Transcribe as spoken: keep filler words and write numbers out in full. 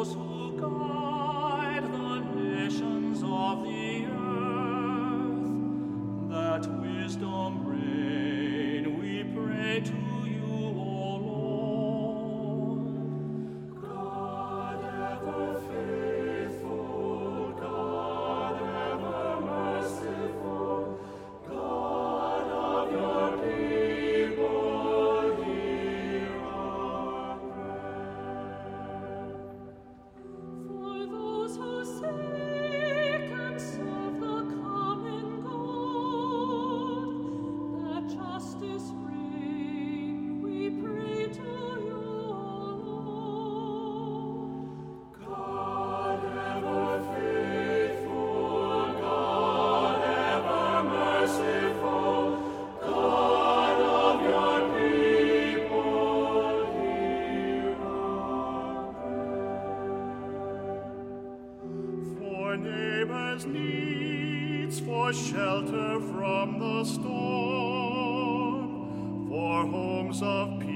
those who guide the nations of the earth, that wisdom reign, we pray to you, O Lord. God ever faithful, God ever merciful, God of your people, hear our prayer. For those who seek and serve the common good, that justice reign, we pray to you, O Lord. God ever faithful, God ever merciful, God of your people, hear our prayer. For neighbors' needs, for shelter from the storm, for homes of peace,